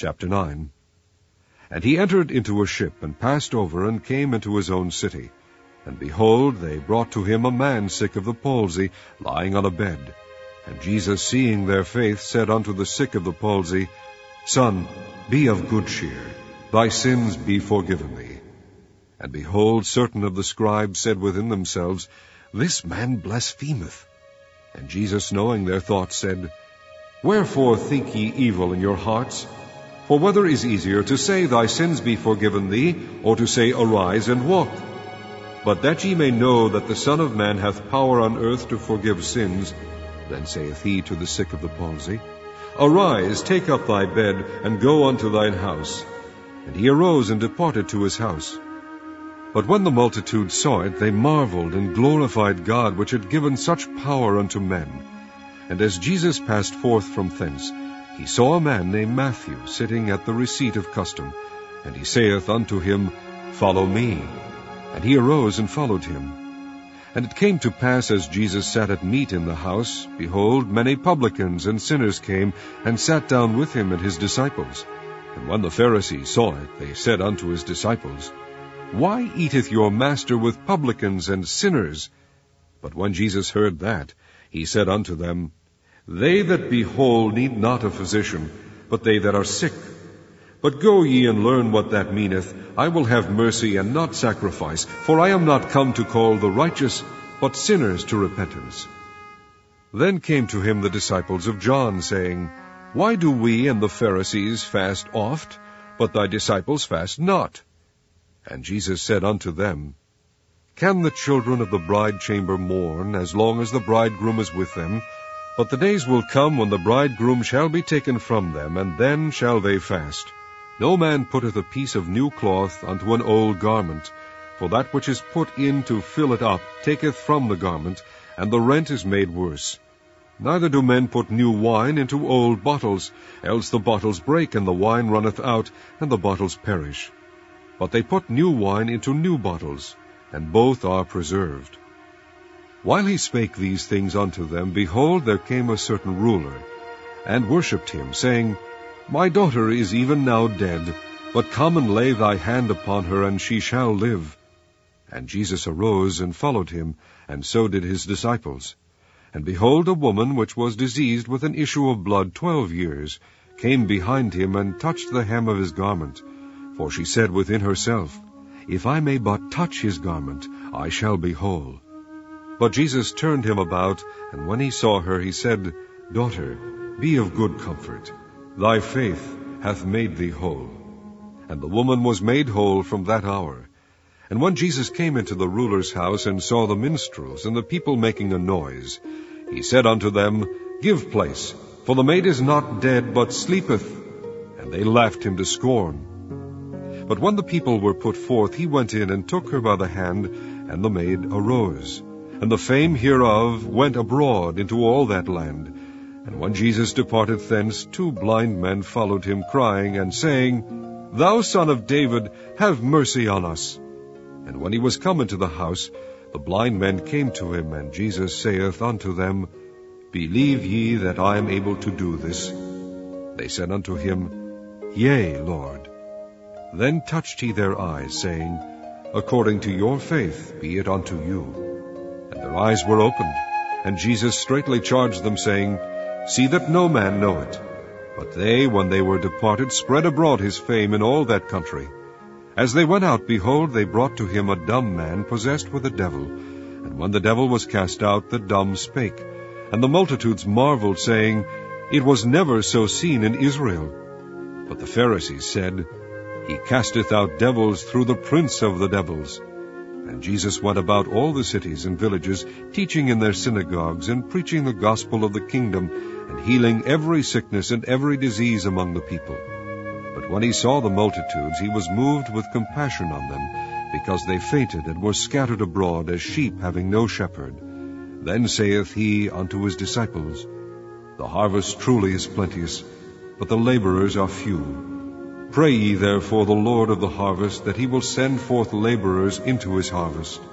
Chapter 9. And he entered into a ship, and passed over, and came into his own city. And behold, they brought to him a man sick of the palsy, lying on a bed. And Jesus, seeing their faith, said unto the sick of the palsy, Son, be of good cheer, thy sins be forgiven thee. And behold, certain of the scribes said within themselves, This man blasphemeth. And Jesus, knowing their thoughts, said, Wherefore think ye evil in your hearts? For whether is easier, to say, Thy sins be forgiven thee, or to say, Arise and walk? But that ye may know that the Son of Man hath power on earth to forgive sins, then saith he to the sick of the palsy, Arise, take up thy bed, and go unto thine house. And he arose and departed to his house. But when the multitude saw it, they marveled, and glorified God, which had given such power unto men. And as Jesus passed forth from thence, he saw a man named Matthew sitting at the receipt of custom. And he saith unto him, Follow me. And he arose and followed him. And it came to pass, as Jesus sat at meat in the house, behold, many publicans and sinners came, and sat down with him and his disciples. And when the Pharisees saw it, they said unto his disciples, Why eateth your master with publicans and sinners? But when Jesus heard that, he said unto them, They that be whole need not a physician, but they that are sick. But go ye and learn what that meaneth, I will have mercy and not sacrifice, for I am not come to call the righteous, but sinners to repentance. Then came to him the disciples of John, saying, Why do we and the Pharisees fast oft, but thy disciples fast not? And Jesus said unto them, Can the children of the bride chamber mourn, as long as the bridegroom is with them? But the days will come when the bridegroom shall be taken from them, and then shall they fast. No man putteth a piece of new cloth unto an old garment, for that which is put in to fill it up taketh from the garment, and the rent is made worse. Neither do men put new wine into old bottles, else the bottles break, and the wine runneth out, and the bottles perish. But they put new wine into new bottles, and both are preserved. While he spake these things unto them, behold, there came a certain ruler, and worshipped him, saying, My daughter is even now dead, but come and lay thy hand upon her, and she shall live. And Jesus arose and followed him, and so did his disciples. And behold, a woman which was diseased with an issue of blood 12 years came behind him, and touched the hem of his garment. For she said within herself, If I may but touch his garment, I shall be whole. But Jesus turned him about, and when he saw her, he said, Daughter, be of good comfort. Thy faith hath made thee whole. And the woman was made whole from that hour. And when Jesus came into the ruler's house, and saw the minstrels and the people making a noise, he said unto them, Give place, for the maid is not dead, but sleepeth. And they laughed him to scorn. But when the people were put forth, he went in and took her by the hand, and the maid arose. And the fame hereof went abroad into all that land. And when Jesus departed thence, 2 blind men followed him, crying and saying, Thou Son of David, have mercy on us. And when he was come into the house, the blind men came to him, and Jesus saith unto them, Believe ye that I am able to do this? They said unto him, Yea, Lord. Then touched he their eyes, saying, According to your faith be it unto you. And their eyes were opened, and Jesus straightly charged them, saying, See that no man know it. But they, when they were departed, spread abroad his fame in all that country. As they went out, behold, they brought to him a dumb man, possessed with a devil. And when the devil was cast out, the dumb spake. And the multitudes marveled, saying, It was never so seen in Israel. But the Pharisees said, He casteth out devils through the prince of the devils. And Jesus went about all the cities and villages, teaching in their synagogues, and preaching the gospel of the kingdom, and healing every sickness and every disease among the people. But when he saw the multitudes, he was moved with compassion on them, because they fainted and were scattered abroad as sheep having no shepherd. Then saith he unto his disciples, The harvest truly is plenteous, but the laborers are few. Pray ye therefore the Lord of the harvest, that he will send forth laborers into his harvest.